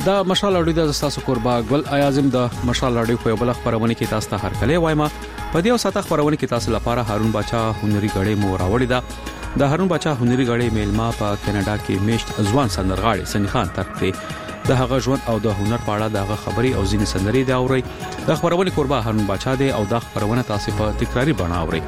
دا مشال اړیو د تاسو قربا ګل اعظم د مشال اړیو په بل خبرونه کې تاسو ته هر کله وایم په دې او ساته خبرونه کې تاسو لپاره هارون بچا هنري غړې مو راوړی دا د هارون بچا هنري غړې میلما په کینیډا کې میشت ځوان سندرغاړي سنی خان ترکته د هغه ژوند او د هنر په اړه دغه خبري او ځینې سندري دا اوري د خبرونه قربا هارون بچا دی او د خبرونه تاسو په تکراری بڼه اوري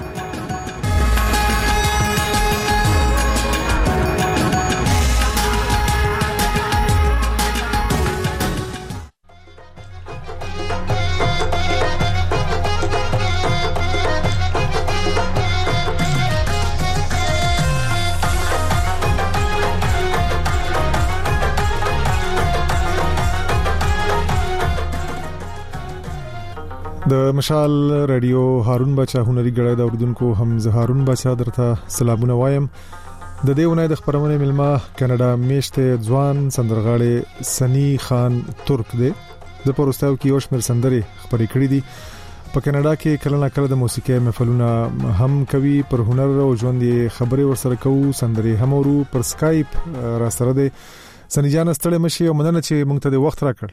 د مشال رادیو هارون بچا هنري غړې د اردوونکو حمزه هارون بچا درته سلامونه وایم د دېونه د خبرونه ملما کینیډا میشته ځوان سندرغاړي سنی خان ترک دی د پروستاو کې اوشمر سندري خبرې کړې دي په کینیډا کې کله نه کله د موسیقي محفلونه هم کوي پر هنر او ژوند خبرې ورسره کوي سندري هم ورو پر سکایپ را سره دي سنی جان ستړي مشي او مننه چې مونږ ته د وخت راکړ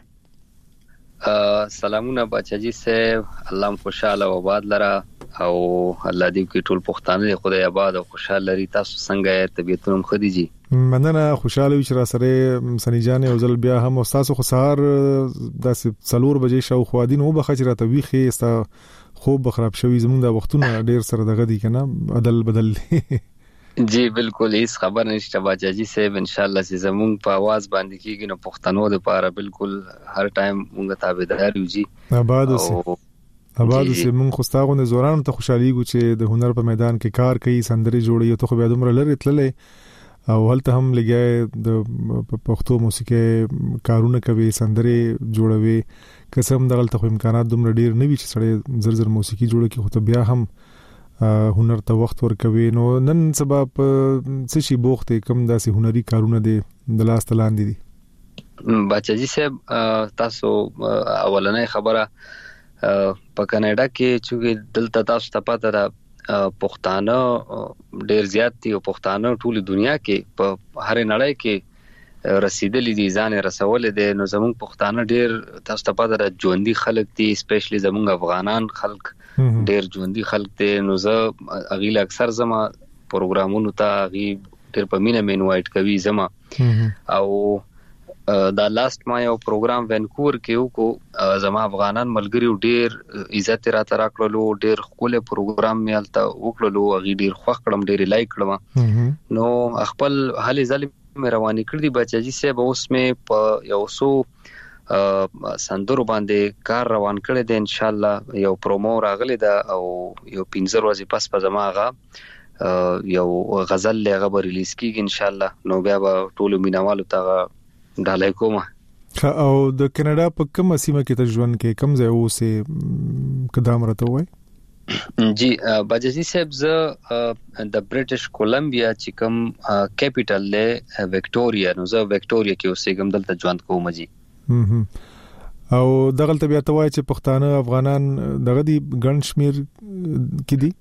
سلامونه بچاجي صاحب الله خوشاله او آباد لره او الله دې کې ټول پښتانه خدای آباد او خوشاله لري تاسو څنګه طبيعتونم خديجي مننه خوشاله وي چې را سره سنی جان او زل بیا هم استاد خو سهار د 4 بجې شاو خو دین او بخښ را ته ویخه است خوب خراب شوی زمونږ د وختونه ډیر سره دغه دي کنه عدل بدل جی بالکل هیڅ خبر نشته بچاجي صاحب ان شاء الله چې زمونږ په आवाज باندې کېږي نو پښتنو د پاره بالکل هر ټایم مونږ تابعدار یو جی آباد اوسه مونږ خو ستاغونه زوران ته خوشحالي ګو چې د هنر په میدان کې کار کوي سندري جوړي ته خو بیا دومره لري تللې او هلته هم لګي د پښتو موسیقي کارونه کوي سندري جوړوي قسم دغلت خو امکانات دومره ډیر نه وي چې سړی زر موسیقي جوړه کی خو ته بیا هم هنر ته وخت ورکوي نو نن سبب څه شي بوخته کم داسې هنري کارونه دي د لاس تلاندې دي بچاجي صاحب تاسو اولنې خبره په کینیډا کې چې دلته تاسو ته پته ده پښتانه ډیر زیات دي او پښتانه ټول دنیا کې په هر نړۍ کې رسیدلې دي ځان رسول دي نو زموږ پښتانه ډیر تاسو ته پته ده ژوندۍ خلک دي سپیشلی زموږ افغانان خلک ډیر ژوندۍ خلک دي نو زه اغیل اکثر زما پروګرامونو ته غي ډیر په مینه انوایټ کوي زما او دا لاست ما یو پروګرام وینکوور کې وکړو زما افغانان ملګری ډیر عزت را تر کړلو ډیر خپل پروګرام میالته وکړلو غي ډیر خوښ کړم ډیر لایک کړم نو خپل حالي ظالم مې رواني کړی بچاجي صاحب اوس مې په یو سو سندرو باندې کار روان کړی دی ان شاء الله یو پرومو راغلی دا او یو 15 ورځې پس په زماغه یو غزل لغه به ریلیز کیږي ان شاء الله نو بیا به ټول مینوالو ته ډالای کوم او د کینیډا په کومه سیمه کې تجربه کې کم ځای اوسه قدم راته وای جی بجازي صاحب زه د برټش کولمبیا چې کوم کیپټل له وکټوريا نو زه وکټوريا کې اوسېږم دلته ژوند کوم جی او دغه طبيعت وای چې پښتانه افغانان دغه دی ګنشمیر کې دي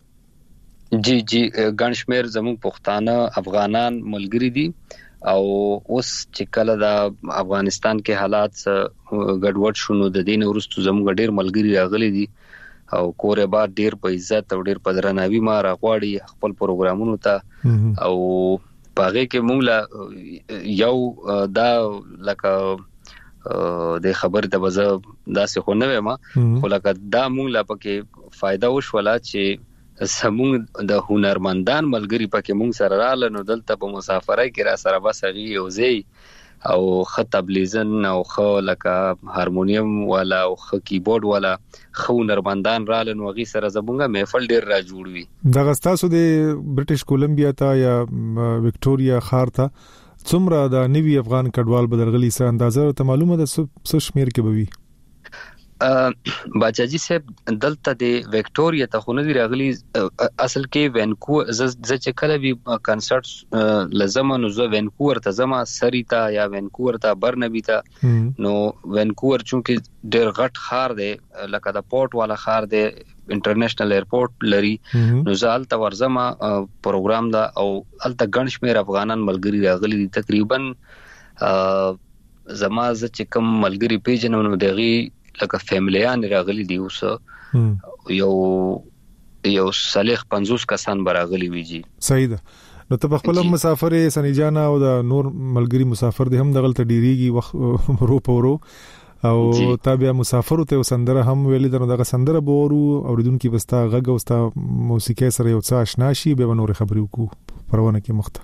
جی ګنشمیر زموږ پښتانه افغانان ملګری دي او اوس چې کله د افغانستان کې حالات ګډوډ شونه د دین ورستو زموږ ډیر ملګری راغلي دي او کورې بار ډیر په عزت او ډیر په درناوي ما راغواړي خپل پروګرامونو ته او پاره کې مونږ یو دا لکه د خبر د وزه داسې خو نه ما خو لکه دا مونږ لا پکې فائدہ وشولا چې سمون د هنرمندان ملګری پکې مونږ سره رااله نو دلته په مسافرۍ کې را سره بس غي یوځي او خط تبلیزن او خو لکه هارمونیم والا او خ کیبورډ والا خو هنرمندان رااله نو غي سره زبونګه محفل ډیر را جوړوي دغه تاسو د برټش کولمبیا ته یا وکټوريا خار ته څومره د نوی افغان کډوال بدرغلی سره اندازه ته معلومه ده څه شمیر کې بوي باچاجي صاحب دلته د وکټوريا ته خو نه دی راغلي اصل کې وینکوور ز چې کله وی کنسرت لزمانو زه وینکوور ته زما سریتا یا وینکوور ته برنبي ته نو وینکوور چونکه ډېر غټ خار دی لکه د پورت والا خار دی انټرنیشنل ایرپورټ لري نو زالته ورزما پروګرام دا او الته ګڼ شمیر افغانان ملګری راغلي دي تقریبا زما ز چې کوم ملګری پیژنم نو دغه لکه فیملیان راغلي دی اوس یو صالح 50 کسان براغلي ویجی. صحیح ده. نو ته خپل مسافر سنی جانا او د نور ملګری مسافر دي هم دغلت ډیریږي وخت رو پورو او تابع مسافر ته سندره هم ویلې دغه سندره بورو اوریدونکو بستا غږ او ستا موسیقي سره یو څه آشنا شي به نور خبرې وکړو پرونه کې مخته.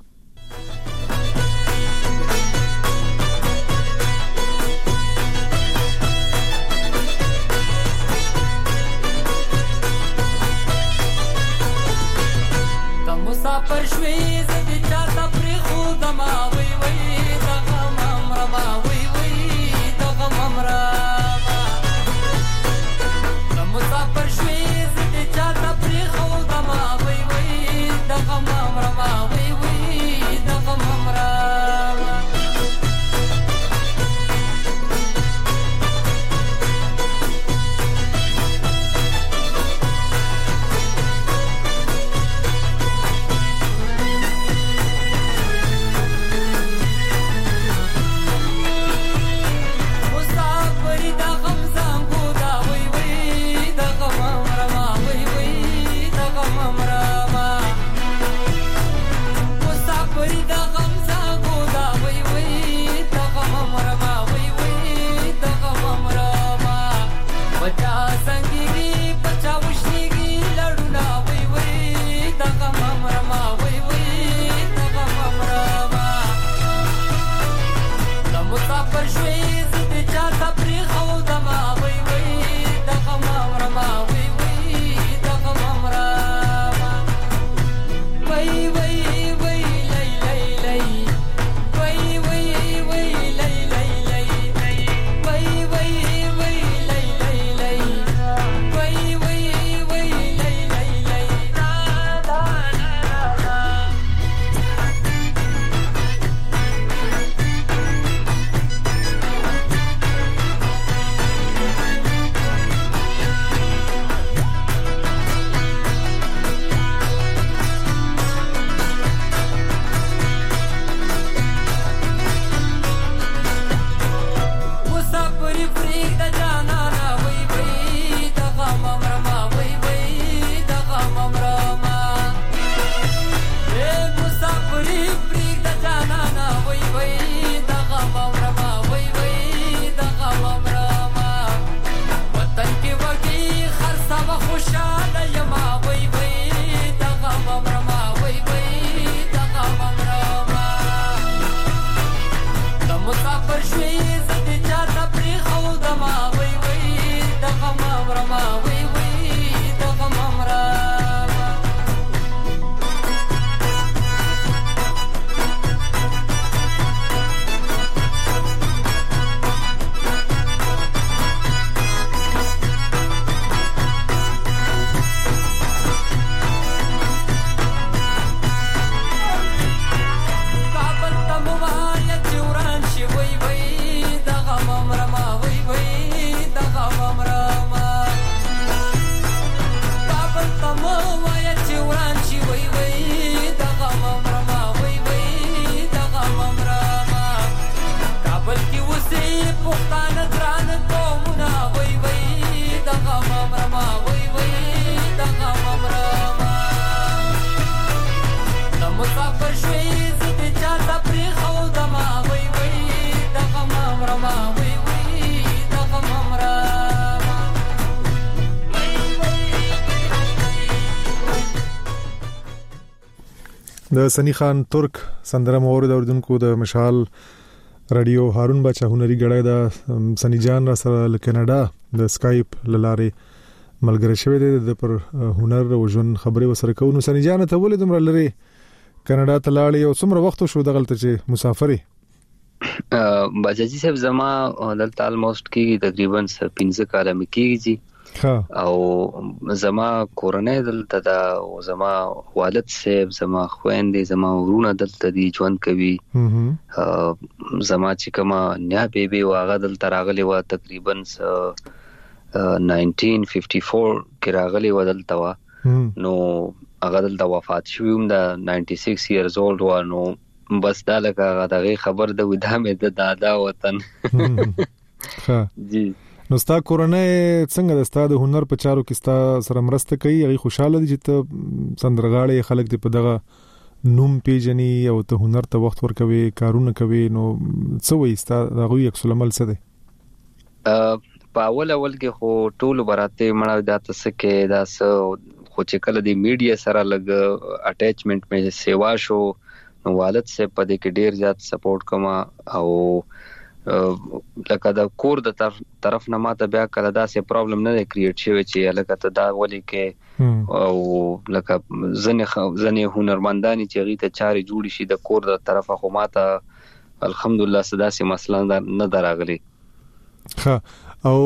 د سنی خان ترک سندره مورد اوردونکو د مشال رادیو هارون بچا هنري غړای د سنی جان را سره ل کینیډا د سکایپ لاره ملګری شوی دی د پر هنر او ژوند خبرې وسره کوو. سنی جان ته ولې دمر لري کینیډا ته لاړې او څومره وخت شو دغلته چې مسافرې؟ باجاجي صاحب زما دلته الموست کې تقریبا 15 کاله مې کېږي او زما کورنۍ دلته دا او زما والد صاحب زما خويندې زما ورونه دلته دي ژوند کوي. زما چې کومه نیا بیبي واغه دلته راغلي و تقریبا 1954 کې راغلي و دلته و نو هغه دلته وفات شوم د 96 years old و نو بس دا لکه دغه خبر د ودامه د دادا وطن. ها جی نو ستا کورنۍ څنګه د ستا د هنر په چارو کې ستا سره مرسته کوي؟ هغه خوشاله دي چې ته سندرغاړي خلک دې په دغه نوم پیژني او ته هنر ته وخت ورکوي کارونه کوي، نو څه وایي ستا دغه عکس العمل څه دی؟ په اول کې خو ټولو براته مړه د تاسو کې دا خو چې کله د میډیا سره لګ اٹیچمنٹ مې سیوا شو، نو والد سے په دې کې ډیر زیات سپورټ کوما او لکه دا کور د طرف نه ماته بیا کله دا سه پرابلم نه کریټ شوی چې لکه ته دا ولي کې او لکه ځنه هنرمندانی چې غي ته چاري جوړی شي د کور د طرفه خو ماته الحمدلله صدا سي مسله نه دراغلي. ها او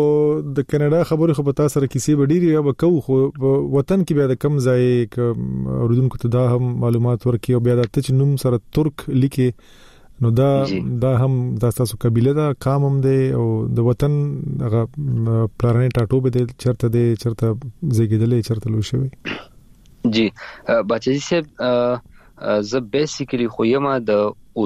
د کاناډا خبرې خو په تاسو سره کیسې وډيري یا وکاو، خو وطن کې بیا د کم ځای ک اوردونکو ته دا هم معلومات ورکي او بیا د تچ نوم سره ترک لیکي، نو دا هم د تاسو قبيله دا قام هم دی او د وطن هغه پلانټ اټو به د چرته زیګیدلې چرته لو شوی. جی بچی صاحب ز بیسیکلی خو یما د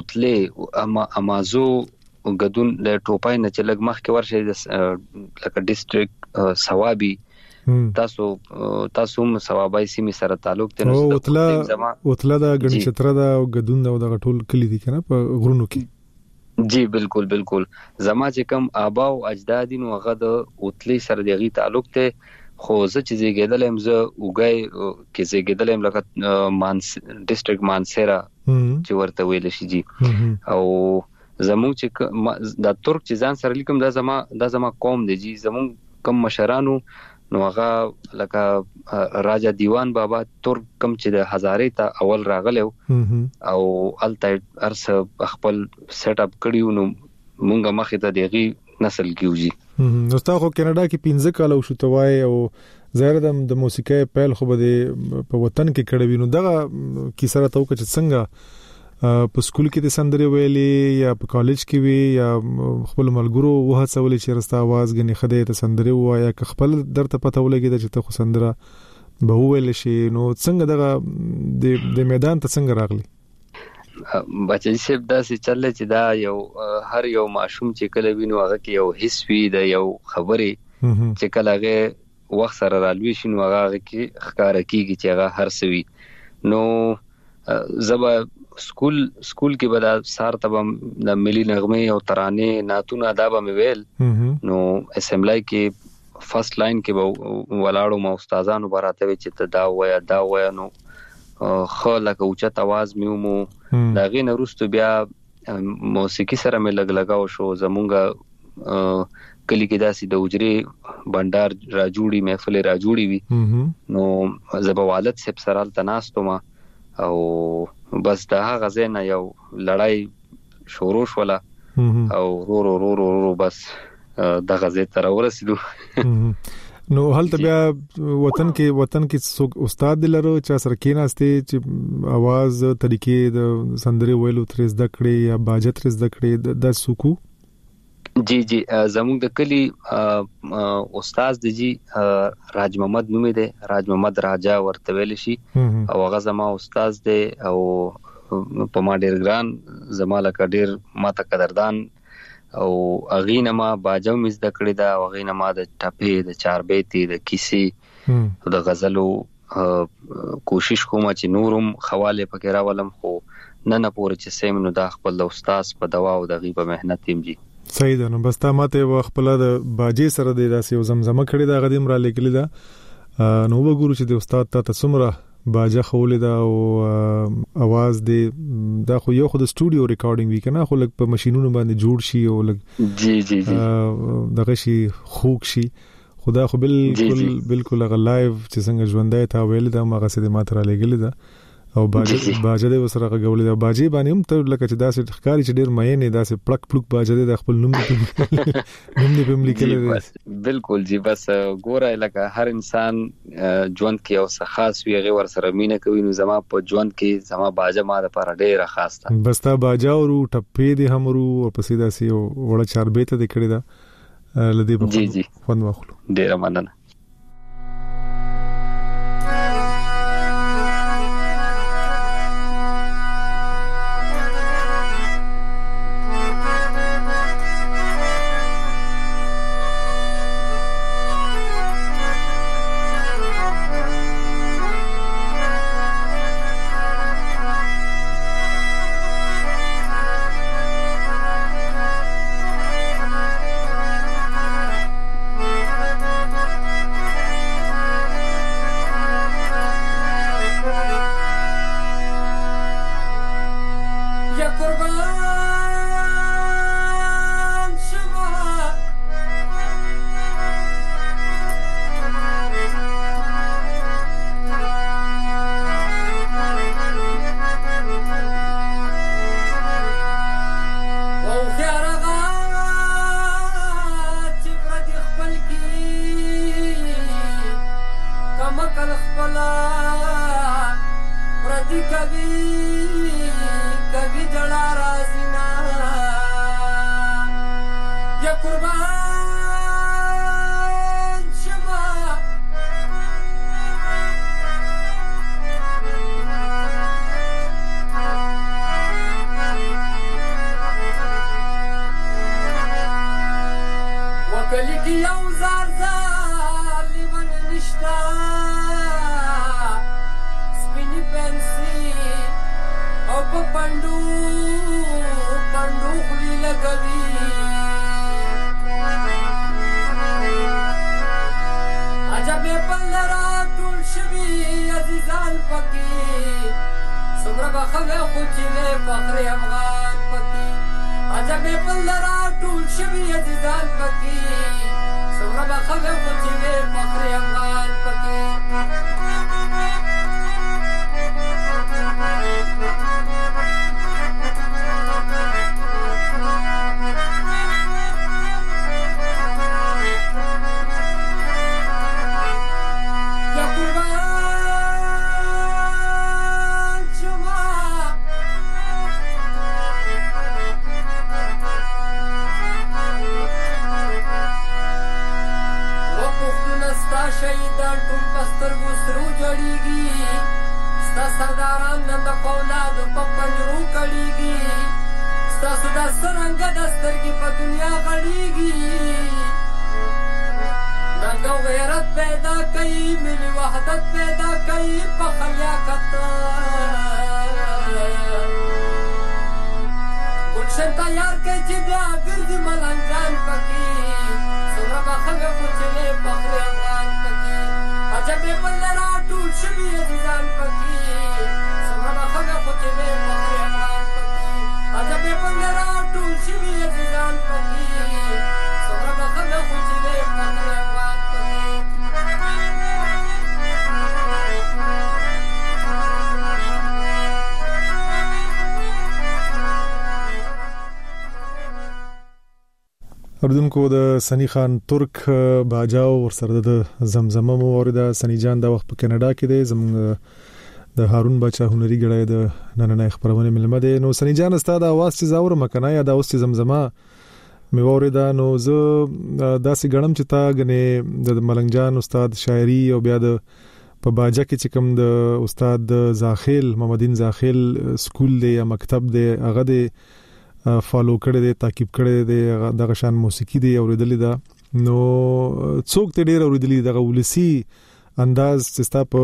اوتلې امازو غدون له ټوپای نه چې لګ مخ کې ورشه لکه ډیسټریکټ ثوابي تاسو هم ثوابای سیمه سره تعلق ته نو اوتلا دا غنی چتره دا غدون دا ټول کلی دي کنه په غرونو کې. جی بالکل زما چې کم آبا او اجداد نو هغه د اوتلی سره دیغي تعلق ته، خو زه چې زیګیدلم زه وګای کې زیګیدلم لکه ډیسټریکټ مانسیرا چې ورته ویل شي. جی او زموږ چې د ترک چې ځان سره لیکم دا زما قوم دی. جی زموږ کم مشرانو نو هغه لکه راجا دیوان بابا ترک کم چې د هزارې ته اول راغلو او الته ارس خپل سیټ اپ کړیو، نو مونږه مخې ته دیغي نسل کیږي. نو تاسو کاناډا کې 15 کال او شتوای او زهر د موسیقي پیل خو به په وطن کې کړی، نو دغه کی سره تو چې څنګه په سکول کې د سندري ویلي یا په کالج کې وی یا خپل ملګرو وهڅولې چې رستا आवाज غني خدای ته سندري وایا ک خپل درته پته ولګي چې ته خو سندره به ویل شي، نو څنګه دغه د میدان ته څنګه راغلی؟ بچی صاحب دا چې چلې چې دا یو هر یو معشوم چې کله وینو هغه کې یو حس وی د یو خبرې چې کله هغه وخت سره رالوي شي نو هغه کې ښکار کیږي چې هغه هر سوي. نو زبا سکول کې به د سار تبم د ملي نغمه او ترانه ناتونه ادب مې ویل، نو اسمبلی کې فرست لاین کې به ولاړو ما استادانو براته چې ته دا ویا نو خو لکه اوچت आवाज میومو دا غي نه روستو بیا موسیقي سره مې لګاو شو. زمونږه کلی کې داسې د وجري بندر را جوړي محفل را جوړي وي، نو زبوالد سپ سرال تناستو ما او بس دا هغه زنه یو لړای شروع شوله او رو بس د غزې تر ورسېدو. نو هلته بیا وطن کې استاد دلرو چې سره کېناستي چې आवाज طریقې د سندري ویلو تر زده کړې یا باجه تر زده کړې د سکو. جی زموږ د کلی استاد دی جی راج محمد نومې دی، راج محمد راجا ورته ویل شي او هغه زما استاد دی او په ما ډیر ګران زما لکه ډیر ماته قدردان او اغینه ما باجو مز د کړی دا او اغینه ما د ټپې د چار بیتي د کیسي او د غزلو کوشش کوم چې نورم حواله پکې راولم، خو نه پوره چې سیم نو دا خپل د استاد په دوا او د غیبه مهنت تیم. جی صحیح ده. نو بس تا ماته خپل د باجې سره د داسې یو زمزمه کړی دا غدیم را لیکلی دا، نو وګورو چې د استاد ته څومره باجه خولې دا او आवाज دی دا خو یو خو د سټوډیو ریکارډینګ وی کنه، خو لګ په ماشينونو باندې جوړ شي او لګ جی دغه شي خوک شي، خدا خو بالکل هغه لایو چې څنګه ژوندای تا ویل دا مغه سده ماتره لګلی دا او باجه د وسره غولې دا باجه باندې هم ته لکه چې داسې ښکاری چې ډیر مې نه داسې پلک پلک باجه د خپل نوم دې په ملیکل دي. بالکل جی بس ګوره لکه هر انسان ژوند کې او څه خاص وي غي ور سره مینه کوي، نو زما په ژوند کې زما باجه ما د لپاره ډیره خاص ده. بس تا باجه او ټپې دې همرو او پسې داسې وړه چاربې ته د کړی دا لدی په جی خوند واخلو. ډیره مننه. غلطی کبھی جڑا راضی نا یا قربان شما وکلی کی یو زار لیون نشتا سپینی پنسی او پا پندو خلی لگوی عجب پل لرا طول شوی عزیزان پکی سمرا بخوی خوچیوی فخر افغان پکی عجب پل لرا طول شوی عزیزان پکی سمرا بخوی خوچیوی فخر افغان پکی شهیدان ټول پسترګو سرو جوړیږي ستا سرداران نن د فولادو په پنجرو کړیږي ستاسو د سرنګه د سترګې په دنیا غړیږي ننګ او غیرت پیدا کوي ملي وحدت پیدا کوي په خلیاقت ګلشن تیار کوي چې بیا ګرځي ملنګان پکې څومره به خلک خوچلې فخر افغان عجب پل لرا طول شوی عزیزان پکی سمرا بخوی خوچوی فخر افغان پکی عجب پل لرا طول شوی عزیزان پکی سمرا بخوی خوچوی فخر افغان پکی اردوونکو د سنی خان ترک باجاو ورسره د زمزمه مو اوریدا سنی جان د وخت په کینیډا کې دی زموږ د هارون بچا هنري غړای د نننې خبرونه ملمه ده نو سنی جان استاد आवाज چې زاور مکنه یا د اوس زمزمه مې اوریدا نو زه داسې غړم چې تا غنه د ملنګ جان استاد شاعري او بیا د په باجا کې چې کوم د استاد زاخیل محمدین زاخیل سکول دی یا مکتب دی هغه دی فالو کړی دی تعقیب کړی دی دغه شان موسیقي دی اوریدلې ده نو څوک ته ډیر اوریدلې دغه ولسی انداز چې ستا په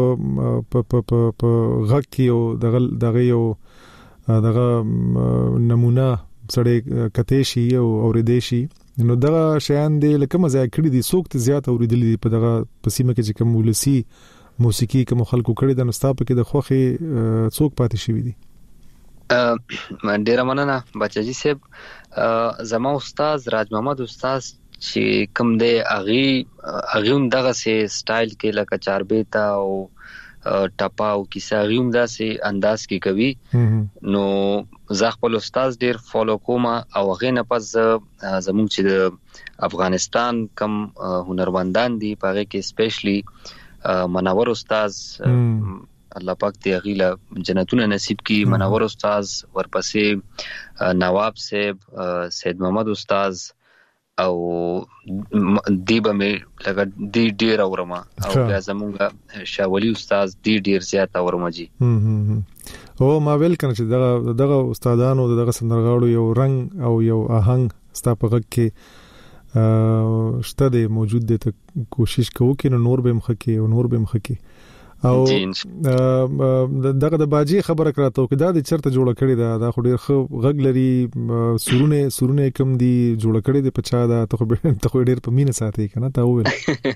غږ کې او دغه یو دغه نمونه سړی کته شي او اوریدې شي نو دغه شیان دی لکه مزه کړی دي څوک ته زیات اوریدلې په دغه پسیمه کې چې کوم ولسی موسیقي کوم خلکو کړی د نو ستا په کې د خوخي څوک پاتې شوی دي ډیره مننه بچاجي صاحب زما استاد راج محمد استاد چې کوم دی اغه دغه سي سټایل کې لکه چاربیتا او ټپا او کیسه غیم داسې انداز کې کوي نو زه خپل استاد ډیر فالو کوم او هغه نه پس زموږ چې د افغانستان کم هنرمندان دي پاره کې سپیشلی منور استاد الله پاک دې غیلا جنتونه نصیب کی منور استاد ورپسې نواب صاحب سید محمد استاد او دیبه مې لکه دی ډیر اورما او بیا زمونږ شاولی استاد دی ډیر زیات اورما جی او ما ویل کنه چې دغه استادانو دغه سندرغاړو یو رنگ او یو آهنګ ستاپغه کې شته دی موجود دی ته کوشش کوو کې نور به مخکې او نور به مخکې او دغه د باجی خبره کراته او دا د چرته جوړ کړی دا خو ډیر خو غږ لري سورونه کم دي جوړ کړی د پچا دا ته خو ډیر په مینه ساتي کنه تا وویل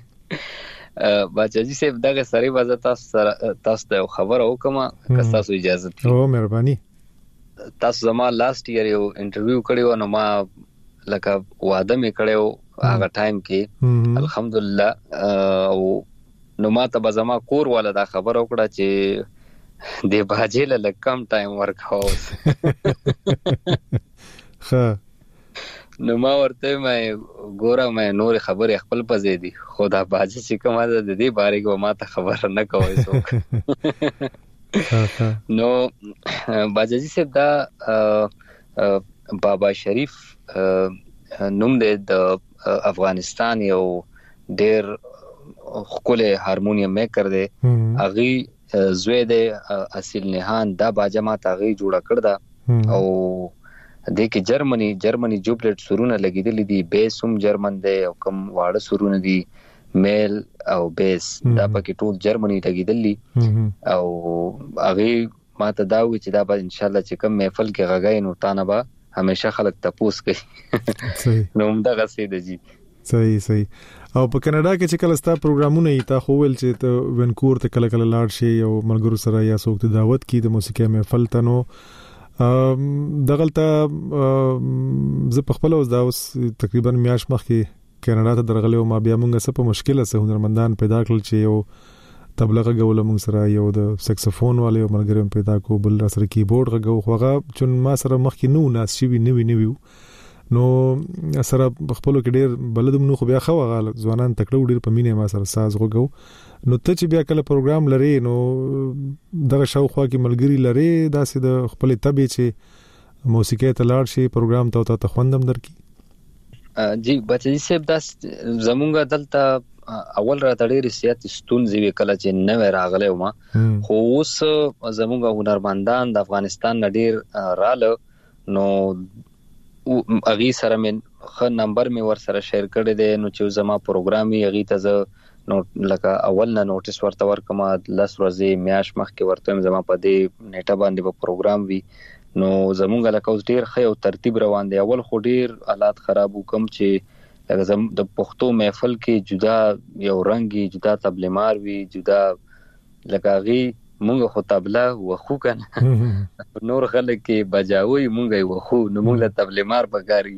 باجی صاحب دغه سری وځه تاسو ته خبر او کومه که تاسو اجازه دي او مهرباني تاسو زما لاست ایئر یو انټرویو کړیو نو ما لکه وعده مې کړیو هغه ټایم کې الحمدلله او نو ما ته بزما کور والا دا خبر وکړه چې د باجی له کم ټایم ورکاو ښه نو ما ورته مې ګوره مې نور خبره خپل پزې دي خدا باجی چې کومه د دې باره کې ما ته خبر نه کوي څوک نو باجی صاحب دا بابا شریف نوم د افغانستان یو ډیر خپل هارمونیم میکر دی. اغي زوی د اصل نهان دا باجه ما تاغي جوړه کړ دا او د کې جرمني جوبلټ سرونه لګیدل دي، بیس هم جرمن دی او کوم واړه سرونه دي میل او بیس دا پکې ټول جرمني لګیدل دي. او اغي ما ته دا وی چې دا به ان شاء الله چې کوم محفل کې غږای نو تانه به همیشه خلک تپوس کوي. نو دا غسې دی. صحیح. او په کاناډا کې چې کله ستا پروګرامونه ای تا خو ول چې ته ونکور ته کله لاړ شي او ملګرو سره یا څوک ته دعوت کی د موسیقي محفل ته نو دغلطه زه په خپل اوس دا اوس تقریبا میاش مخکې کاناډا ته درغلی او ما بیا مونږه څه په مشکله سه هنرمندان پیدا کړل چې یو تبله غول مونږ سره یو د سکسفون والے ملګری پیدا کو بل سره کیبورډ غو خوغه چون ما سره مخکې نو ناس شي نوی نو سره خپل کې ډیر بلدم نو خو بیا خو غال ځوانان تکړه ډیر په مینه ما سره ساز غو نو ته چې بیا کله پروګرام لري نو دغه شاوخوا کې ملګری لري داسې د خپل تبي چې موسیقي ته لاړ شي پروګرام ته خوندم درکې. جی بچی صاحب داس زمونږ دلته اول را تړي رسیات ستونزې وکړه چې نو راغله ما خو اوس زمونږ هنرمندان د افغانستان نډیر رااله نو اغي سره من خ نمبر می ور سره شیر کړی دی نو چې زما پروګرامي اغي ته نو لکه اول نه نوټیس ورته ورکما لس ورځې میاش مخ کې ورته زما په دې نیټه باندې په پروګرام وی نو زمونږ لکه اوس ډیر خې او ترتیب روان دی. اول خو ډیر حالات خراب وکم چې لکه زم د پښتو محفل کې جدا یو رنگي جدا تبله مار وی جدا لکه غي مونږ خو تبله وخو کنه نور خلک کې بجاوي مونږ یې وخو نو مونږ له تبله مار بګاری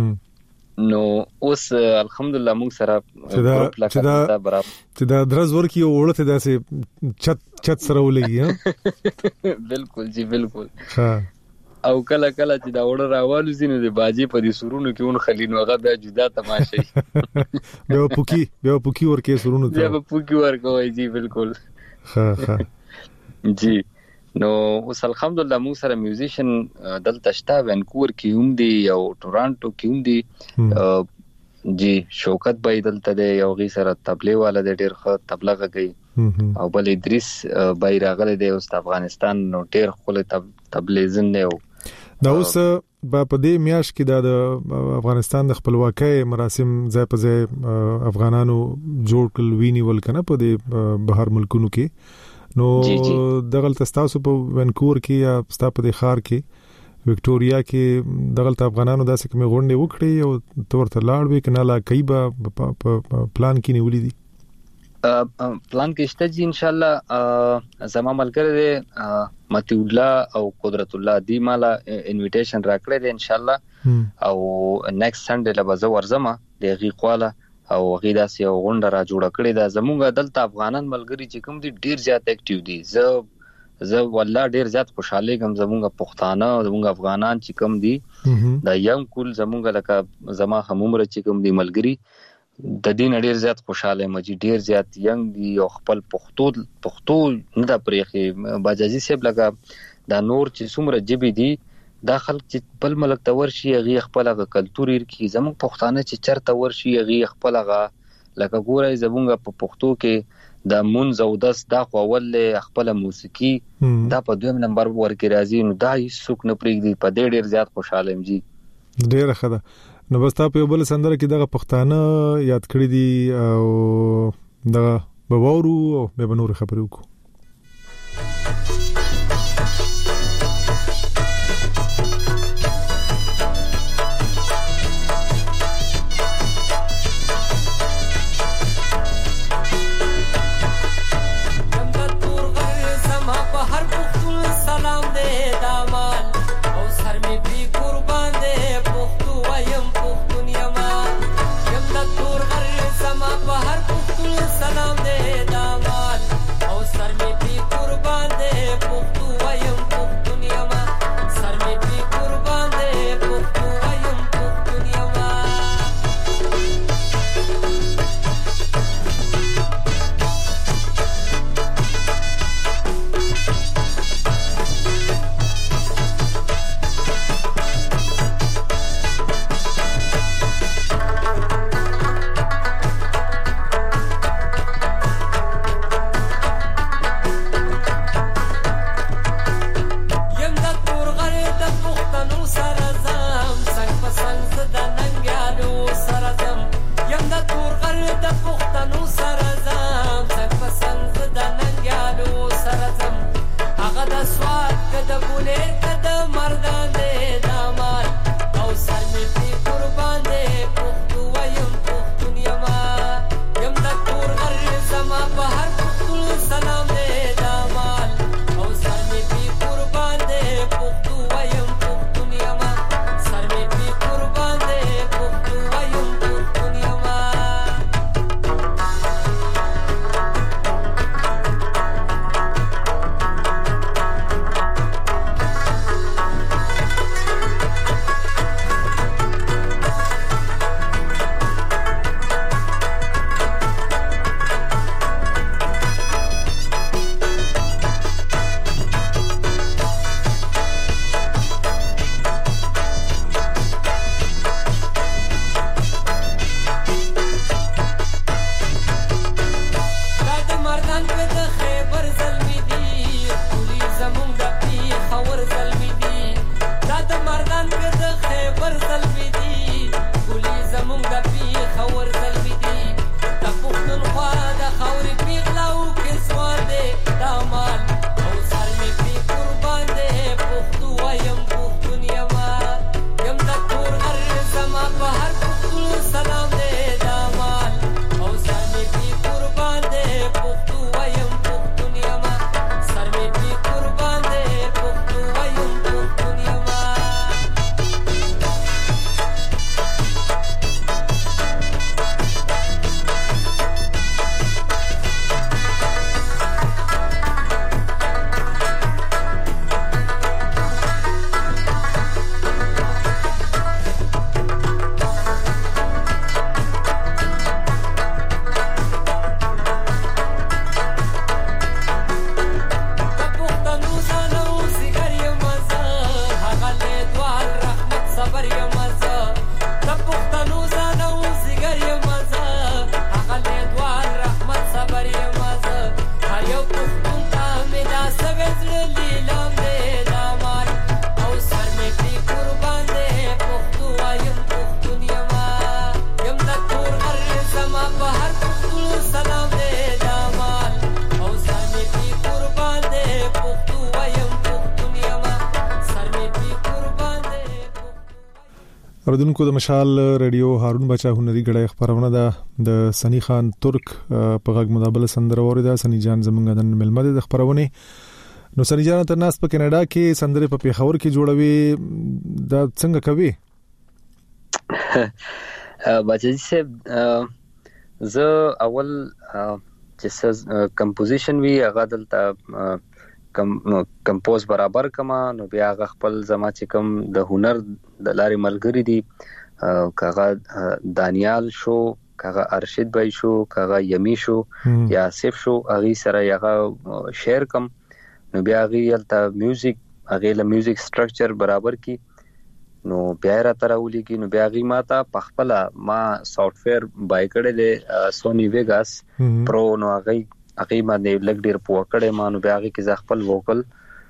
نو اوس الحمدلله مونږ سره ګروپ لکه برابر چې دا درز ورکی وړته داسې چت سره ولګي. بالکل جی بالکل. او کله چې دا وړه راوالو زینو د باجی په دې سرونو کې اون خلینو هغه بیا جدا تماشې بیا پوکی ورکه سرونو ته بیا پوکی ورکوي. جی بالکل. جی نو اوس الحمدلله موږ سره میوزیشن دلته شته وانکوور کې هم دي او ټورانټو کې هم دي. جی شوکت بای دلته دی یو غي سره تبله والا د ډیر ښه تبله غږی او بل ادریس بای راغله دی اوس افغانستان نو ډیر خپل تبله زن دی. دا اوس په دې میاش کې د افغانستان د خپلواکۍ مراسم ځای په ځای افغانانو جوړ کړل ویني ولکنه په دې بهر ملکونو کې نو دغلت تاسو په وانکوور کې یا ستاسو په خار کې وکټوريا کې دغلت افغانانو داسې کومه غونډه وکړي او تورته لاړ وی کنه لا کایبه پلان کې نیولې دي. پلان کې شته جی ان شاء الله زما ملګری دی متی الله او قدرت الله دی مالا انویټیشن راکړی دی ان شاء الله او نیکست سنډے له بازو ورزمه دغه قواله او غي داسې غونډه را جوړه کړې ده. زمونږ دلته افغانان ملګری چې کوم دي ډیر زیات اکټیو دي. زه والله ډیر زیات خوشاله کوم زمونږ پښتانه زمونږ افغانان چې کوم دي دا یم کول زمونږ لکه زما همومره چې کوم دي ملګری د دین ډیر زیات خوشاله مجي ډیر زیات ینګ دي او خپل پښتو نه د پرېخي باجازي صاحب لکه دا نور چې څومره جبي دي دا خلک چې بل ملک ته ورشي غي خپل کلتوري کې زموږ پښتانه چې چرته ورشي غي خپل لکه ګورای زمونږ په پښتو کې د مونږ او داس دا خپل خپل موسیقي دا په دویم نمبر ورکې راځي نو دا هیڅ څوک نه پرېږدي په دې ډیر زیات خوشاله یم جی. ډیر ښه ده. نو بس تاسو په بل سندره کې دغه پښتانه یاد کړی دي او دغه بوورو او به نور خبرې وکړو. سلام دے داماد او اوردونکو د مشال رادیو هارون بچا هنري غړې خبرونه ده د سنی خان ترک په غږ مدابله سندره وریده. سنی جان زمونږ د ملمده د خبرونه نو سنی جان تر ناس په کینیډا کې سندره په پیښور کې جوړوي دا څنګه کوي؟ بچی صاحب زه اول چې کمپوزیشن وی هغه دلته کمپوز برابر کما نو بیا هغه خپل زما چې کوم د هنر د لارې ملګری دي کاغه دانیال شو کاغه ارشد بای شو کاغه یمی شو یا آصف شو هغه سره هغه شیر کم نو بیا هغه ته میوزیک هغه له میوزیک سټرکچر برابر کی نو بیا را تراولی کی نو بیا هغه ماته پخپل ما سافټویر بای کړل له سونی ویګاس پرو نو هغه باندې لګ ډیر پوکړې مانو بیا هغه کې ځ خپل ووکل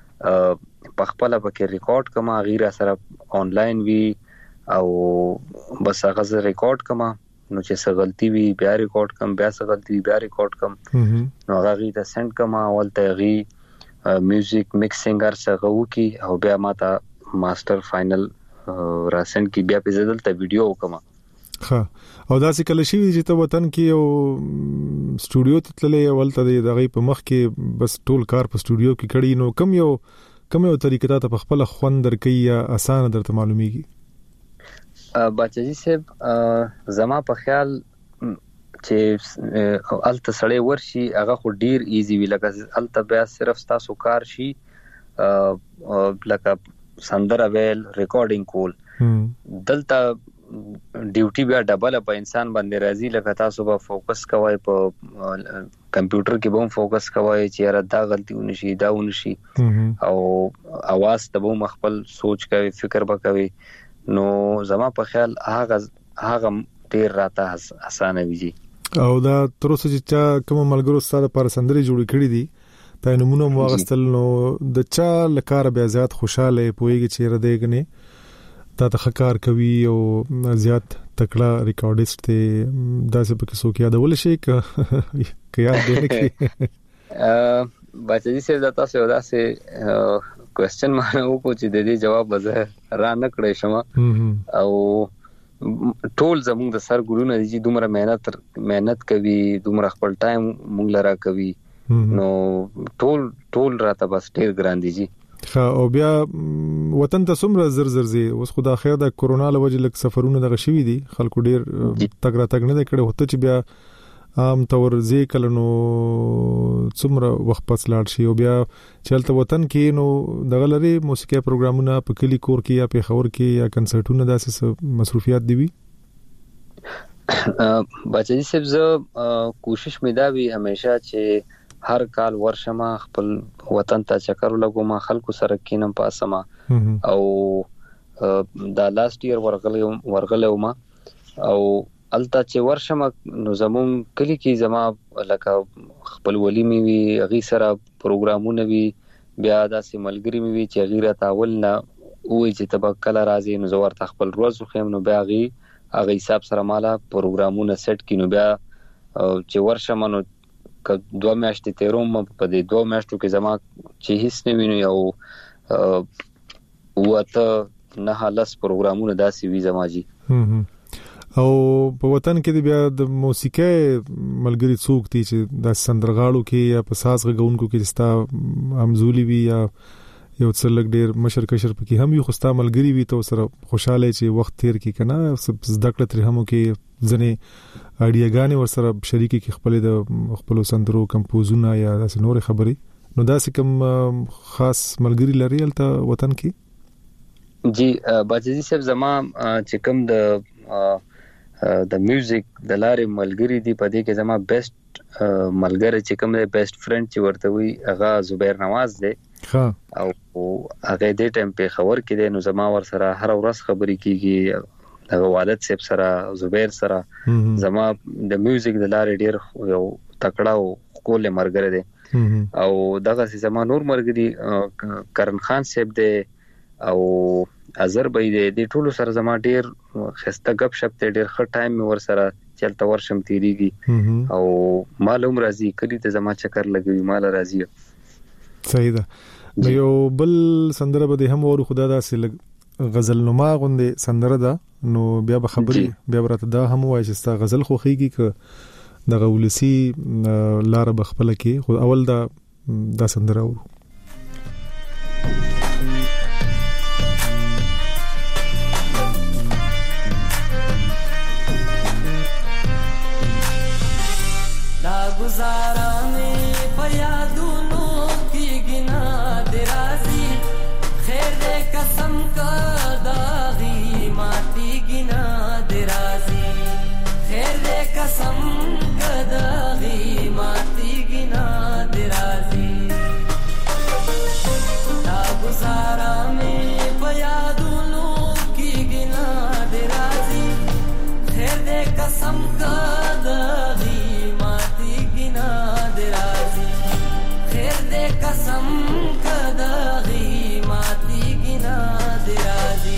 پخپل پکې ریکارډ کما غیره سره آنلاین وی او بس هغه ریکارډ کما نو چې څه غلطي وی بیا ریکارډ کم بیا څه غلطي بیا ریکارډ کم نو هغه ته سند کما ولته غي میوزیک میکسینګر څنګه وکي او بیا ماته ماستر فائنل را سند کی بیا په زدل ته ویډیو وکما ها او دا چې کله شي چې ته وطن کې یو سټوډیو ته تللې ولته دغه په مخ کې بس ټول کار په سټوډیو کې کړی نو کم یو طریقه ته خپل خوند درکې یا اسانه درته معلومیږي؟ بچی صاحب زما په خیال چې الته سړی ورشي هغه خو ډیر ایزی وی لکه الته بیا صرف تاسو کار شي لکه سندره ویل ریکارډینګ کول دلته ډیوټي بیا ډبل په انسان باندې راځي لکه تاسو به فوکس کوئ په کمپیوټر کې به فوکس کوئ چې را دا غلطي ونشي دا ونشي او اواز ته به مخبل سوچ کوي فکر وکوي نو زما په خیال هغه ډیر راته اسانه وي. او دا تر اوسه چې کوم ملګرو سره پر سندري جوړ کړی دي په نمونه مواغستل نو د چا لکار بیا زیات خوشاله پويږي چې ردهګني دا تخکار کوي او زیات تکړه ریکارډیست ته داسې په کیسو کې یادول شي که یاد دی نه کی بچی صاحب دا تاسو داسې کوېسچن مانه وکړو چې د دې جواب به را نه کړی شم. او ټول زموږ د سر ګلونه دي چې دومره مهنت کوي، دومره خپل ټایم مونږ لرا کوي، نو ټول راته بس ډیر ګران دي. او بیا وطن ته څومره زر زی اوس خدا خیر د کورونا لوجه لک سفرونه دغه شوی دي، خلکو ډیر تګ را تګ نه کړي، هوته چې بیا عام طور زی کلنو څومره وخت پس لاړ شي او بیا چلته وطن کې نو دغه لري موسیقي پروګرامونه په کلی کور کې یا په خور کې یا کنسرټونه داسې مصروفیات دي وي. بچی صاحب زه کوشش مې دا وی همیشه چې هر کال ورشم خپل وطن ته چکر لګوم، خلکو سره کینم پاسما او دا لاست ایئر ورغله ما او الته چې ورشم نو زمون کلی کې زما لکه خپل ولی می وی غي سره پروګرامونه وی، بیا داسې ملګری می وی چې غیره تاول نه وې چې تبکل راځي نو زور خپل روز خو نو بیا غي هغه حساب سره مالا پروګرامونه سیټ کینو، بیا چې ورشم نو ک 2 میاشتې تیروم په دې 2 میاشتو کې زما چې هیڅ نه ویني او وته نه لس پروګرامونه داسې وی زما جی. او په وطن کې بیا د موسیقي ملګری څوک دي چې د سندرغاړو کې یا په ساز غونکو کې ستا همزولي وي یا یو څل لګ ډیر مشر کشر پکې هم یو خستا ملګری وي ته سره خوشاله چې وخت تیر کی کنه زده کړه تر همو کې ځنه اړیاګانې ور سره شریکي کې خپل د خپل سندرو کمپوزونه یا داسې نور خبري، نو داسې کوم خاص ملګری لري الته وطن کې؟ جی باجی صاحب زما چې کوم د میوزیک د لارې ملګری دی په دې کې زما بیسټ ملګری چې کوم دی بیسټ فرند چې ورته وي هغه زبیر نواز دی. او هغه دې ټیم په خبر کې دی نو زما ور سره هر ورځ خبرې کیږي، هغه والد صاحب سره زبیر سره زما د میوزیک د لارې ډیر یو تکړه او کول مرګره دی. او دغه زما نور مرګري کرن خان صاحب دی او ازر بې دې ټولو سره زما ډیر خسته غب شپ ته ډیر ښه ټایم ور سره چلته ورشم تیریږي او معلوم راځي کلی ته زما چکر لګوي مال راځي. صحیح ده. یو بل سندره به هم ور خدا داسې غزل نما غوندې سندره ده، نو بیا به خبري بیا برته دا هم وایي چې ستا غزل خوخيږي ک د غولسي لار بخپل کې خو اول دا سندره ورو. गुजारा में पयादूनो की गिना दराजी खैर दे कसम का दागी माती गिना दराजी खैर दे कसम का दागी माती गिना दराजी ना गुजारा में पयादूनो की गिना दराजी खैर दे कसम का दागी कसम कदागी माती गिना दराजी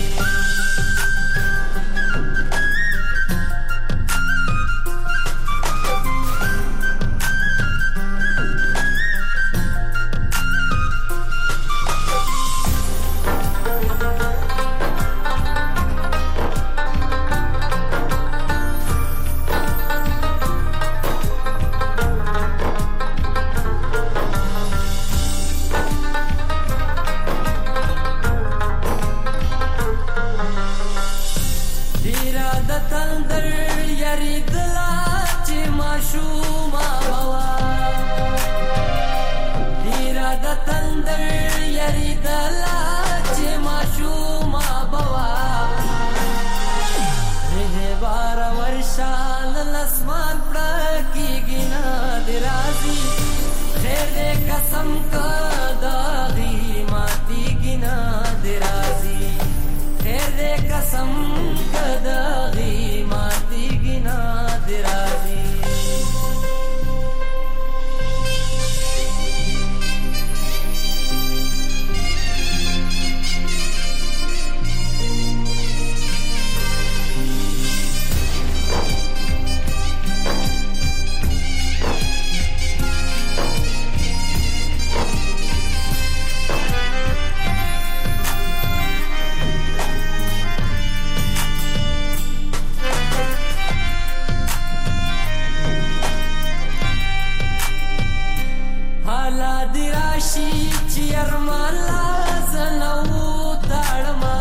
دی راشي چې ارمان لا زنو تړما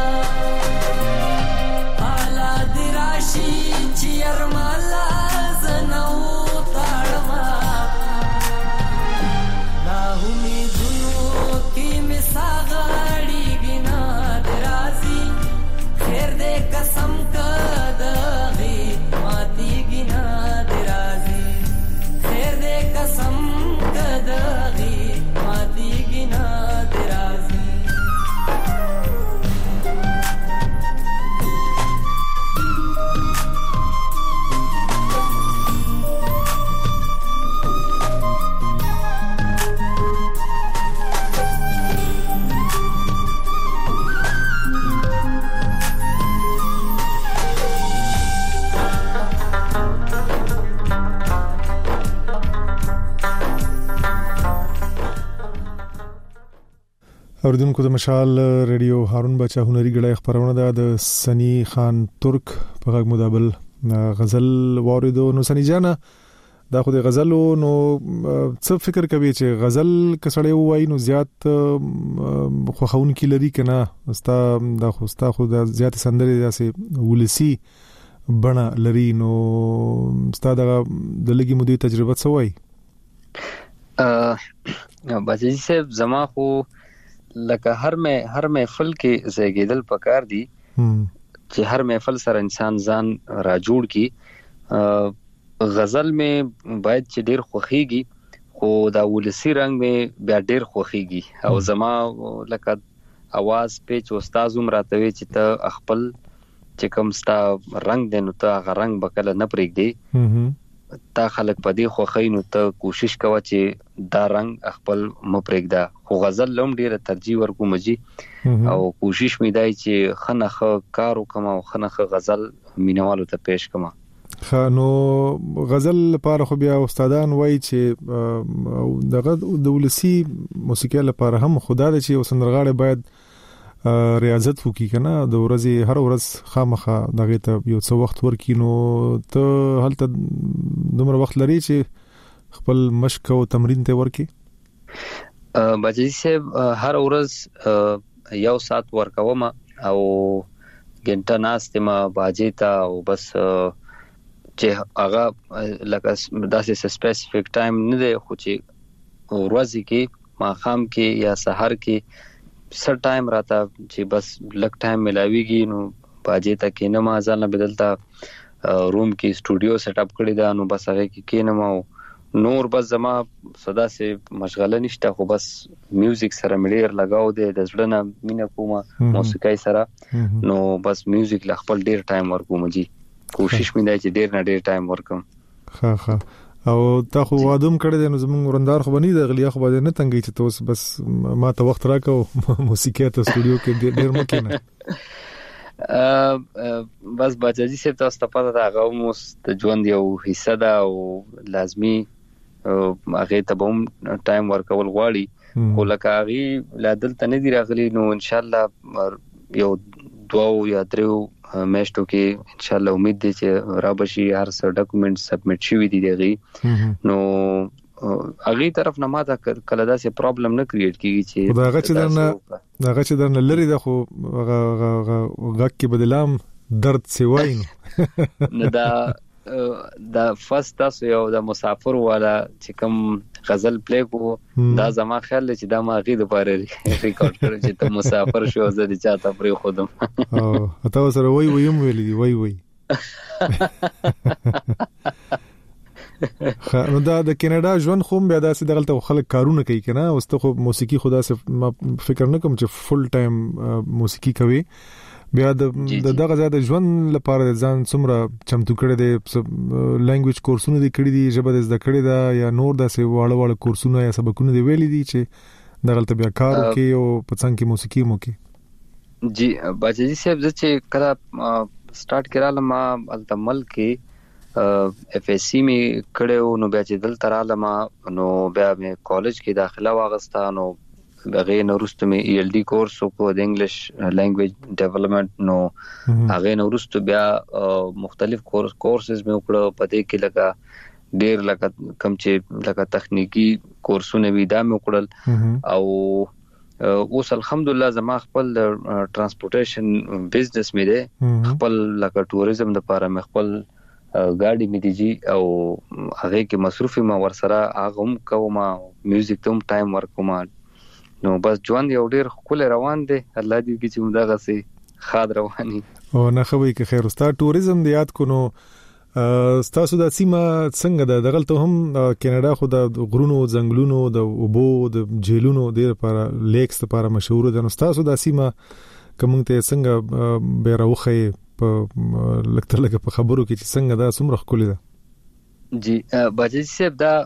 حالا دی راشي چې ارمان لا زنو تړما لا امیدونو کې می ساغړی بنا درازي خیر دې قسم کدغي ماتي گنا درازي خیر دې قسم کدغي ماتي گنا درازي اوریدونکو د مشال ریډیو هارون بچا هنري غړي خبرونه ده د سني خان ترک په غږ مدابل غزل واردو. نو سني جانا دا خو د غزلو نو څه فکر کوي چې غزل کسړې وای نو زیات خوخون کی لري کنه استا د زیات سندري داسې ولسی بنا لري نو استا د لګي مودي تجربه څه وای باجی صاحب زما خو لکه هر محفل کې زیږیدل پکار دي چې هر محفل سره انسان ځان را جوړ کی. غزل میں باید چې ډیر خوخیږي خو دا ولسی رنگ میں بیا ډیر خوخیږي او زما لکه आवाज پیچ استاد هم راتوي چې ته خپل چې کوم ستا رنگ دینو ته هغه رنگ بکله نه پرېږدي تا خلک پدې خوخی نو ته کوشش کوه چې دا رنگ خپل مپرېږده. خو غزل لوم ډیره ترجیح ورکوم جی او کوشش مې دی چې خنخه کارو کوم او خنخه غزل مینوالو ته پیش کوم. نو غزل لپاره خو بیا استادان وای چې دغه د ولسی موسیقي لپاره هم خدا د چې وسندرغاړي باید ریاضت وکي کنه د ورځې هر ورځ خامخه دغه ته یو څو وخت ورکی نو ته هلته دومره وخت لري چې خپل مشق او تمرین ته ورکی. بچی صاحب هر ورځ یو ساعت ورکوم او ګنټه ناستم باجې ته او بس چې هغه لکه داسې سپیسیفیک ټایم نه دی خو چې ورځ کې ماخام کې یا سحر کې سر ټایم راته چې بس لک ټایم ملاويږي نو باجې ته کې نه ما ځان بدلتا روم کې سټوډیو سیټ اپ کړی دا نو بس هغه کې نه ما نور بس زما صدا سه مشغله نشته خو بس میوزیک سره ملیر لگاو دی د زړه نه مینا کومه موسیقي سره نو بس میوزیک ل خپل ډیر ټایم ورکوم جی کوشش مې دی چې ډیر نه ډیر ټایم ورکم. ها او تا خو وادم کړی دی نو زمونږ ورندار خو بنی د غلیا خو باندې نه تنګی چې توس بس ما ته وخت راکو موسیقي ته سټوډیو کې ډیر مکینه بس بچی صاحب تاسو ته پته دا هغه مو د ژوند یو حصہ ده او لازمی هغه ته هم ټایم ورکول غواړي خو لکه هغه لا دلته نه دی راغلی نو ان شاء الله یو 2 یا 3 میاشتو کې ان شاء الله امید دي چې را بشي هر څه ډاکومېنټ سبمټ شوي دي دغه نو هغه طرف نه ماته کله داسې پرابلم نه کریټ کیږي چې داغه چې درنه لري د خو غږ کې بدلام درد سیواین دا فرست تاسو یو د مسافر والا چې کوم غزل پلی کو دا زما خیال چې دا ما غي د پاره ریکارډ کړو چې ته مسافر شو زه دې چاته پرې خودم او تاسو سره وای ویم ویلې دی وای نو دا د کینیډا ژوند خو بیا داسې دغلته خلک کارونه کوي کنه اوس ته خو موسیقي خدا سه فکر نه کوم چې فل ټایم موسیقي کوي بیا د دغه زیاده ژوند لپاره ځان څومره چمتو کړی دی لانګویج کورسونه دي کړی دي ژبه د زده کړی دا یا نور داسې واړه کورسونه یا سبقونه دی ویلي دي چې دغلته بیا کار کوي او په څنګه کې موسیقي مو کوي. جی باجی صاحب چې کله سٹارټ کړل ما التمل کې اف اس سی می کړو نو بیا چې دل ترالم نو بیا مې کالج کې داخله واغستا نو هغه نورستو می ای ال ډی کورس کو د انګلیش لانګویج ډیولپمنٹ نو هغه نورستو بیا مختلف کورسز می وکړو پدې کې لگا ډیر لکه کم چې لکه تخنیکی کورسونه وی دا مې وکړل او اوس الحمدلله زما خپل ترانسپورټیشن بزنس مې ده خپل لکه ټوریزم د لپاره مې خپل ګاډي مې دیږي او هغه کې مصروفي ما ورسره هغه هم کوم میوزیک ته هم ټایم ورکوم نو بس ژوند یو ډیر خپل روان دی الله دې کې چې موږ دغه سي خاد رواني او نه خوي کې خیر استا ټوریزم دی یاد کو نو ستاسو د سیمه څنګه ده دغلته هم کینیډا خو د غرونو ځنګلونو د اوبو د جیلونو د لپاره لیکس لپاره مشهور ده نو ستاسو د سیمه کوم ته څنګه به راوخه په لکه په خبرو کې چې څنګه ده څومره خولي ده جی باجی صاحب دا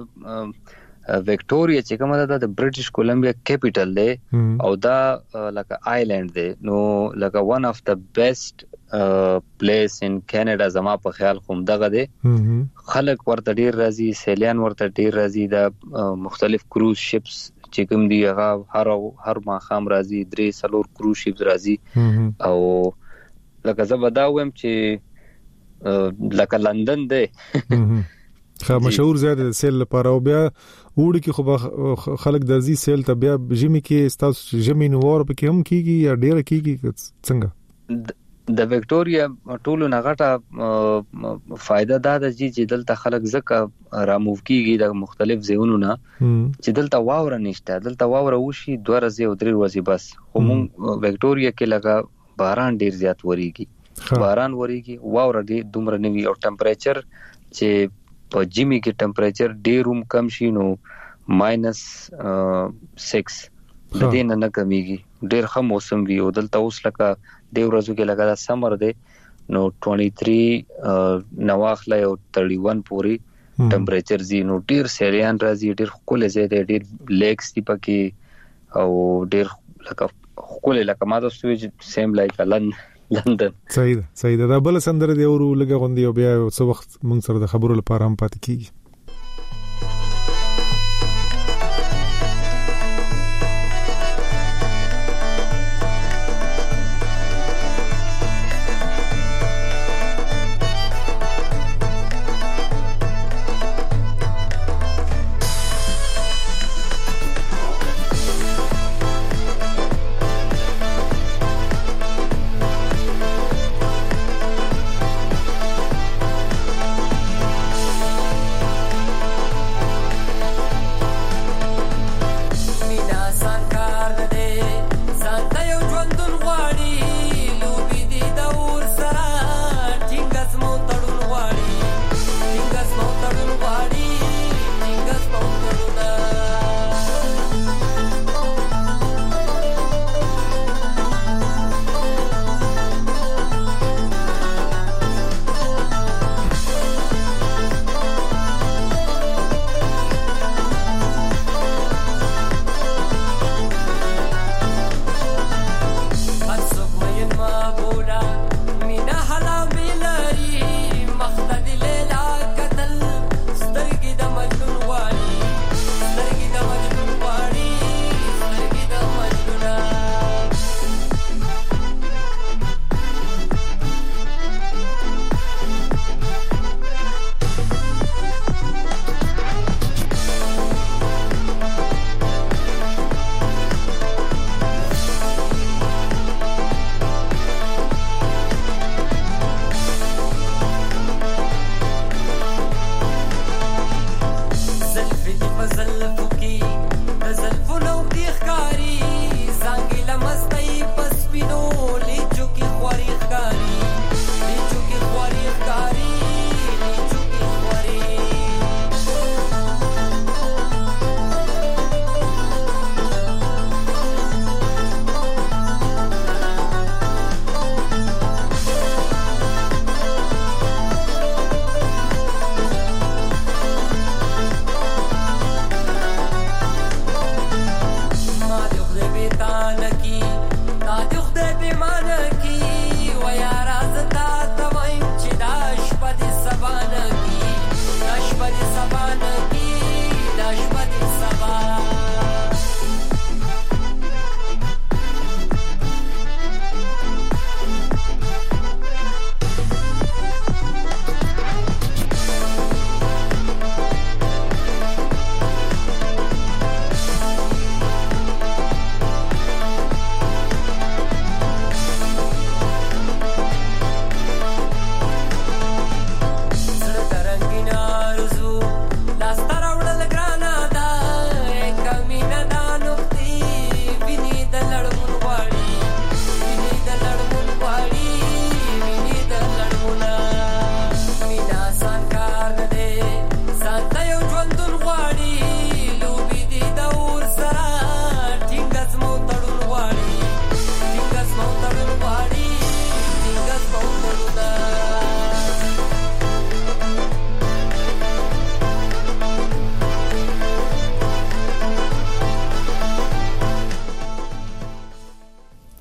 وکټوريا چې کومه ده د برټش کولمبیا کیپټل دی او دا لکه آیلند دی نو لکه ون اف د بیسټ پلیس ان کینیډا زما په خیال کوم دغه دی خلک ورته ډیر راځي سیلیان ورته ډیر راځي دا مختلف کروز شپس چې کوم دی هر ما خام راځي 3-4 کروز شپس راځي او لکه زبدا ويم چې لکه لندن دی خا مشهور زیاده سیل لپاره او بیا وړي کې خو خلک درځي سیل ته بیا جمی کې ستاسو جمی نوور په کې هم کیږي یا ډیر کیږي څنګه د وکټوريا ټولو نغټه فائدہ دا د چې دلته خلک زکه راموو کیږي د مختلف ځایونو نه چې دلته واوره نشته دلته واوره وشي 2 ورځې او 3 ورځې بس خو مونږ وکټوريا کې لګا باران ډیر زیات وریږي باران وریږي واوره ډیر دومره نوي او ټمپریچر چې په جمی کې ټمپریچر ډیر کم شي نو -6 د دې نه کمیږي ډیر ښه موسم وي او دلته اوس لکه د ورځو کې لګا سمر دی نو 23 نواخله او 31 پوري ټمپریچر زی نو ډیر سیلیان راځي ډیر خپل زیاده ډیر لیکس دی پکې او ډیر لکه خپل لکه ماده سوي سیم لایک لندن صحیح ده دا بل سندره دی ورو لګه غوندي او بیا څو وخت مونږ سره د خبرو لپاره هم پاتې کیږي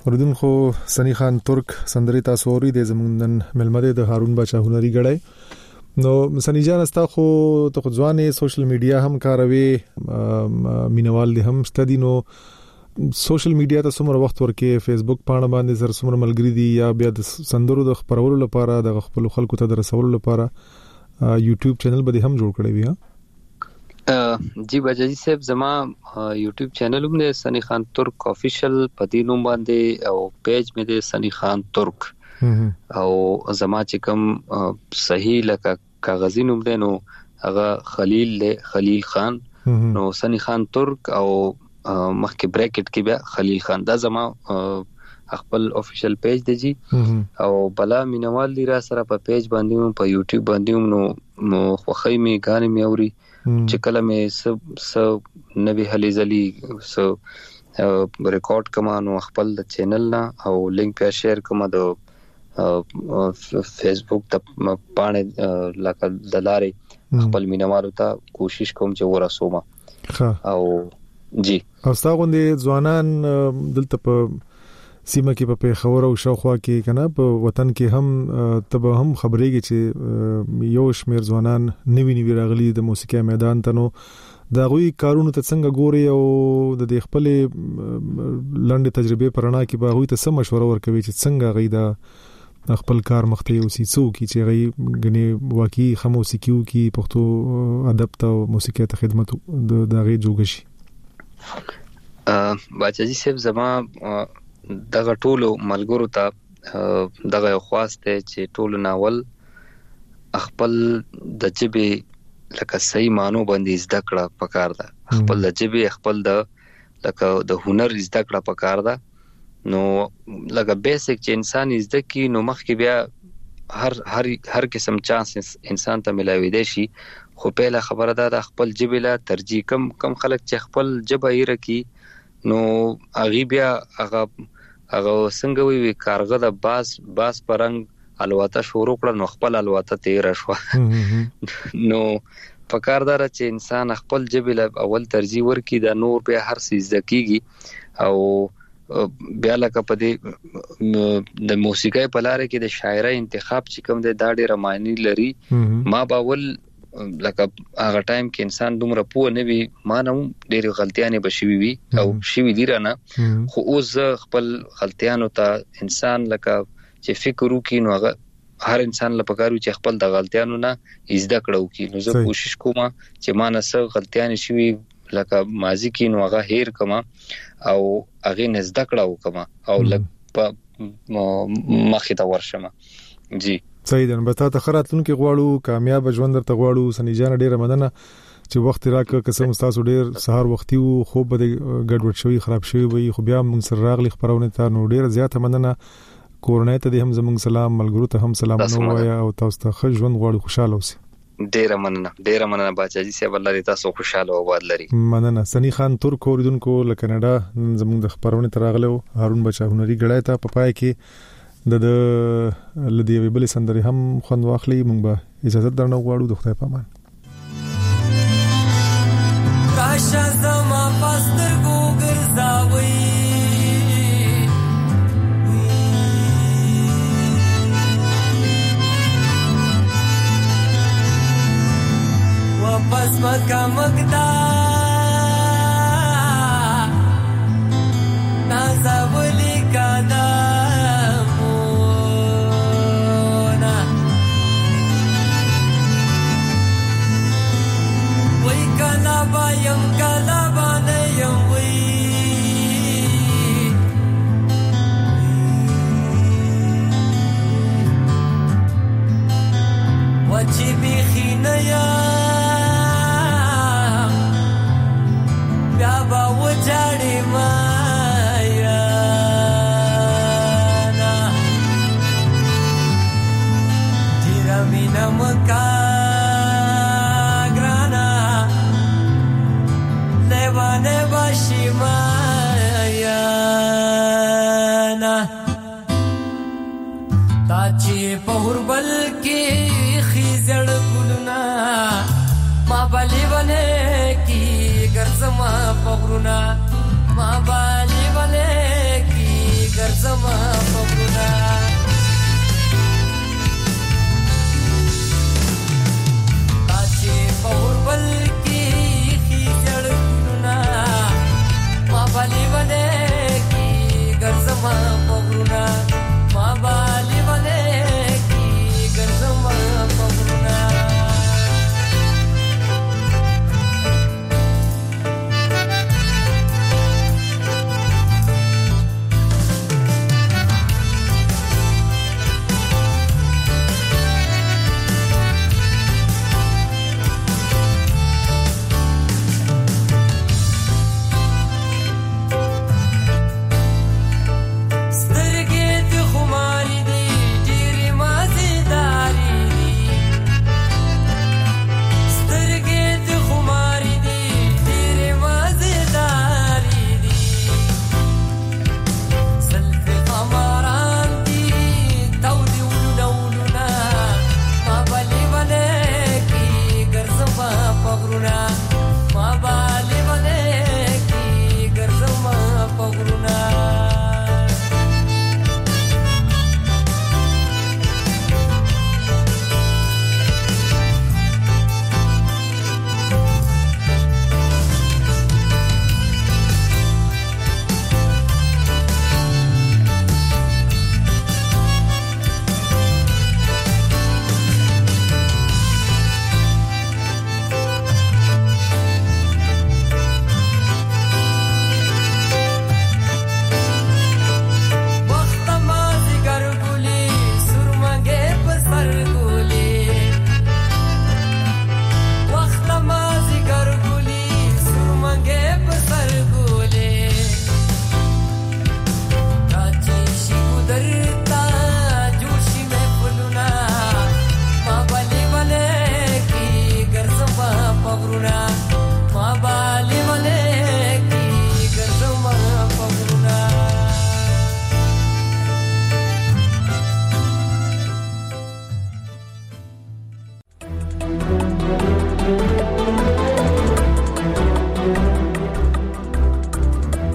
اوردونکو سنی خان ترک سندري تاسو اوري د زمونږ ملمده د هارون بچا هنري غړای. نو سنی جان استا خو ته ځوانې سوشل میډیا هم کاروي، مینوال دي هم ستدي. نو سوشل میډیا ته څومره وخت ورکې؟ فیسبوک پاڼه باندې سره څومره ملګری دي یا بیا د سندرو د خبرولو لپاره د خپل خلکو ته رسولو لپاره یوټیوب چینل به هم جوړ کړی وي؟ جی بچی صاحب زما یوټیوب چینل هم د سنی خان ترک افیشل په نوم باندې او پیج مې د سنی خان ترک او زما چې کوم صحیح لکه کاغذی نوم دی نو هغه خلیل خان نو سنی خان ترک او مخکې بریکټ کې بیا خلیل خان دا زما خپل افیشل پیج دی جی. او بلا مینوال دی را سره په پیج باندې په یوټیوب باندې نو خوخی می غانې می اوري چې کله مې سب نبی حلی زلی سو ریکارډ کما نو خپل د چینل نه او لینک په شیر کما د فیسبوک ته باندې لکه دلارې خپل مینوالو ته کوشش کوم چې ورسوم. او جی اوستا غوندې ځوانان دلته په سیمه کې په پیښور او شاوخوا کې کنه په وطن کې هم تب هم خبرېږي چې یو شمیر ځوانان نوی راغلي د موسیقي میدان ته. نو دا غوي کارونه ته څنګه ګوري او د خپل لنډ تجربه پرانا کې به غوي ته سم مشوره ورکوي چې څنګه غي دا خپل کار مخته یوسي څوک چې غي غني واقعي خموسیقيو کې پښتو ادب ته موسیقي ته خدمت د غي جوړشي. باچاجي صاحب زما دغه ټولو ملګرو ته دغه خواسته چې ټولو ناول خپل د جبه لکه صحیح مانو باندې زده کړه پکار ده، خپل د جبه خپل د لکه د هنر زده کړه پکار ده. نو لکه بیسیک چې انسان زده کی نو مخکې بیا هر قسم چانس انسان ته ملاوي دی شي. خو په خبره ده خپل جبه لا ترجیح کم خلک چې خپل جبه یې رکی نو اغي بیا هغه څنګه وی کارغه د باس پرنګ الواته شروع کړ نو خپل الواته تیر شو. نو پکاردار چې انسان خپل جبل اول ترجیح ورکړي د نور به هر څه ذکیږي. او بیا لکه په دې د موسیقۍ په لار کې د شاعرۍ انتخاب چې کوم د داډي رمانی لري ما باول لکه هغه ټایم کې انسان دومره پوه نه وي ما نه ډېر غلطیاں بشوي وي او شوي دي رانه. خو اوس خپل غلطیانو ته انسان لکه چې فکر وکړي نو هغه هر انسان لپاره چې خپل د غلطیانو نه زده کړو کی نو زه کوشش کوم چې ما نه څه غلطیاں شوي لکه ماضی کې نو هغه هیر کما او هغه نه زده کړو کما او لکه مخې ته ورشم. جی صحیح ده. به تاسو خراتون کې غواړو کامیاب ژوند درته غواړو. سنی جان ډیره مننه چې وخت راکړ. قسم تاسو ډیر سهار وختي وو خو به ګډوډ شوی خراب شوی وي خو بیا موږ سره راغلي خبرونه ته نو ډیره زیاته مننه. کورنۍ ته هم زموږ سلام، ملګرو ته هم سلام وایا او تاسو ته ښه ژوند غواړو، خوشاله اوسئ. ډیره مننه باچاجي صاحب الله دې تاسو خوشاله او آباد لري. مننه. سنی خان ترک اوریدونکو له کاناډا زموږ د خبرونه ته راغلو. هارون بچا هنري غړای ته په پای کې د لدی ویبل سندري هم خوند واخلي. مونږ به اجازه درنو غواړو. د خدای په امان. راشه زما پستر ګرځاوي واپس مکه مقدا نازولی کدا Bayam kalabanayam we Wachi bikhinaya Gaba wajari maya na Tiramina maka Shimayana Tachi pahurбал ki khizad gulna ma bali bane ki garzama pahruna ma bali bane ki garz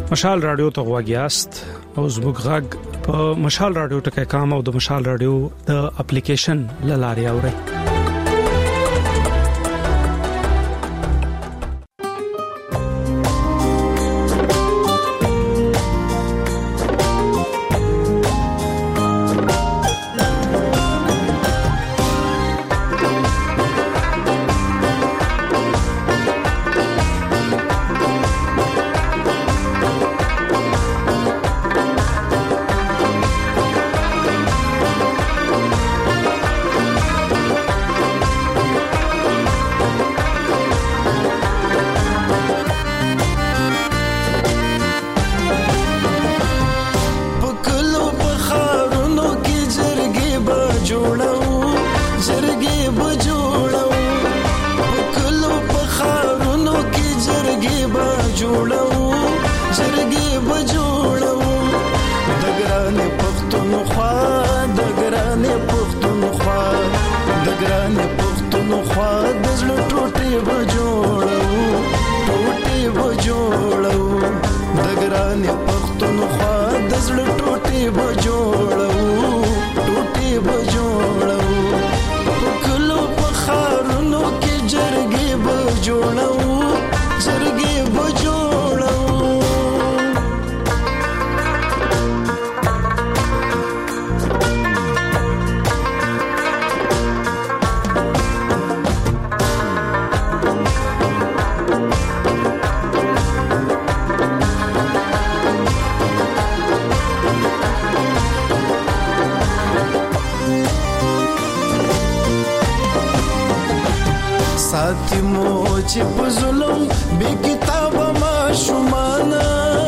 مشال رادیو ته غواګیاست او زموږ غږ په مشال رادیو ټکي کام او د مشال رادیو د اپلیکیشن لاري اوري. چې په ظلم بې کتابه ماشومانه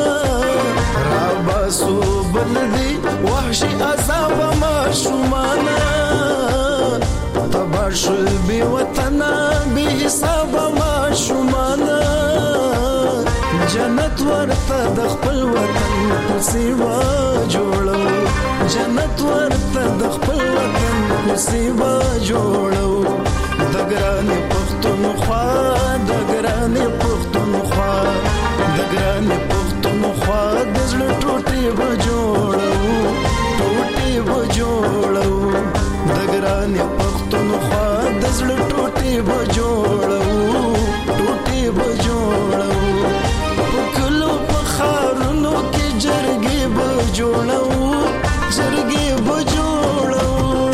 راباسو بلدي وحشي عذابه ماشومانه تبار شل بې وطنه بې حسابه ماشومانه جنت ورته د خپل وطن په سیوا جوړو جنت ورته د خپل وطن په سیوا جوړو دګرانې پښتونخوا دګرانې پښتونخوا دګرانې پښتونخوا د زړه ټوټې به جوړو ټوټې به جوړو دګرانې پښتونخوا د زړه ټوټې به جوړو ټوټې به جوړو په کلو په ښارونو کې جرګې به جوړو جرګې به جوړو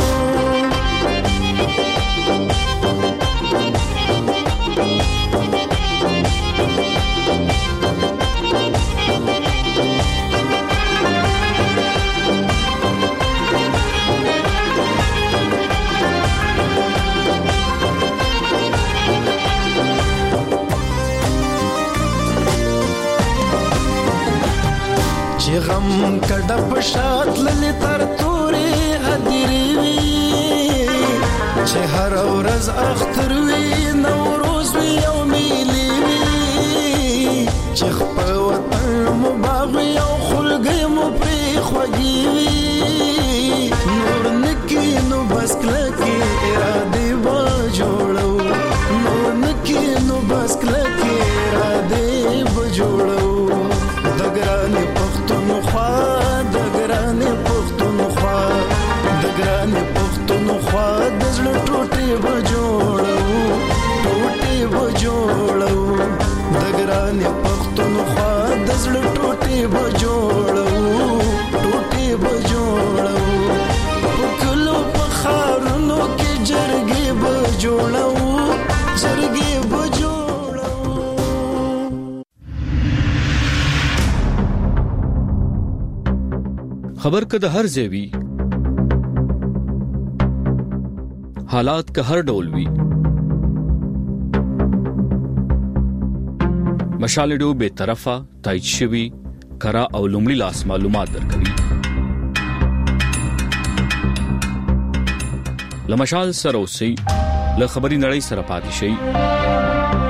چې غم کډه په شات للی تر تورې هدیری وي چې هر ورځ اختر وي نوروز وي او میلی وي چې خپل وطن مو باغ وي او خلګي مو پرې خوږي وي نور نکی نو بس کلکی ارادې و جوړو نور نکی نو بس کلکی ارادې و جوړو دګرانې پښتونخوا دګرانې پښتونخوا دګرانې پښتونخوا د زړه ټوټې به جوړو ټوټې به جوړو دګرانې پښتونخوا د زړه ټوټې به جوړو ټوټې به جوړو په کلو په ښارونو کې جرګې به جوړو جرګې به جوړو خبر که د هر ځای حالات که هر ډول وي مشال رادیو به طرفه تایید شوی کرا او لومړی لاس معلومات درکوي لمشال سره اوسئ له خبري نړۍ سره پاتې شئ